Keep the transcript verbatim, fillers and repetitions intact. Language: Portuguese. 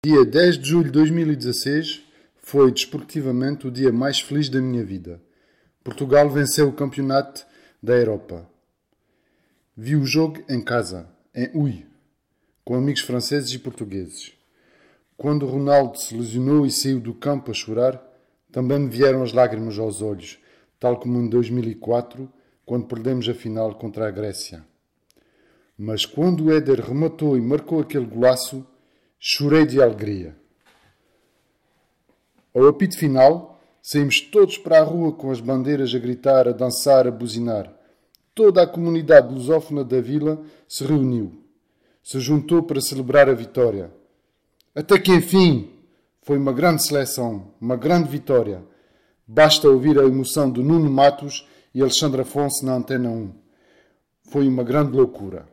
Dia dez de julho de dois mil e dezasseis foi, desportivamente, o dia mais feliz da minha vida. Portugal venceu o campeonato da Europa. Vi o jogo em casa, em Huy, com amigos franceses e portugueses. Quando Ronaldo se lesionou e saiu do campo a chorar, também me vieram as lágrimas aos olhos, tal como em dois mil e quatro, quando perdemos a final contra a Grécia. Mas quando o Éder rematou e marcou aquele golaço, chorei de alegria. Ao apito final, saímos todos para a rua com as bandeiras a gritar, a dançar, a buzinar. Toda a comunidade lusófona da vila se reuniu. Se juntou para celebrar a vitória. Até que, enfim, foi uma grande seleção, uma grande vitória. Basta ouvir a emoção de Nuno Matos e Alexandre Afonso na Antena um. Foi uma grande loucura.